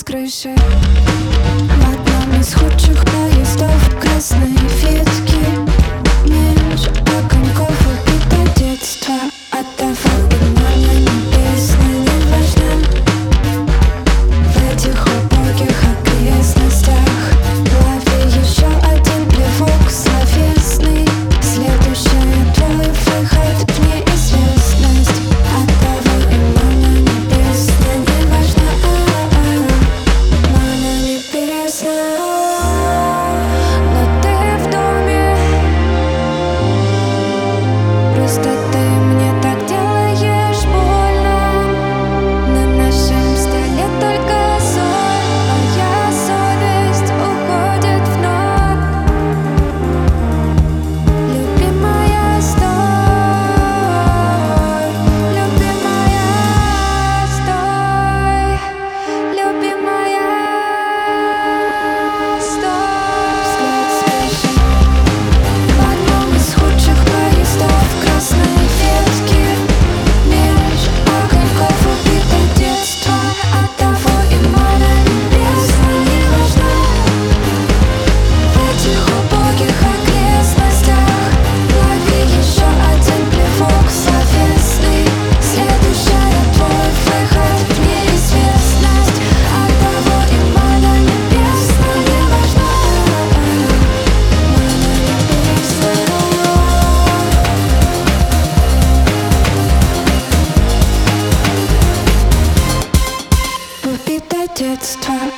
крыши. В одном из худших поездов красной ветки меж огоньков убито детство. Оттого и мама небесно не важна в этих убогих окрестностях. Лови еще один плевок словесный, следующий твой выход в неизвестность. Оттого и мама небесно не важна. Мама небесна. Но ты в доме, просто ты мне так делаешь больно. На нашем столе только соль, моя совесть уходит в ночь. Любимая, стой, любимая, стой, любимая, стой. Взгляд свежий. В одном из худших поездов красной ветки меж огоньков убито детство. Оттого и мама небесна не важна в этих убогих окрестностях. Лови еще один плевок словесный, следующая твой выход в неизвестность. Оттого и мама небесна не важна. Мама небесна. Убито детство.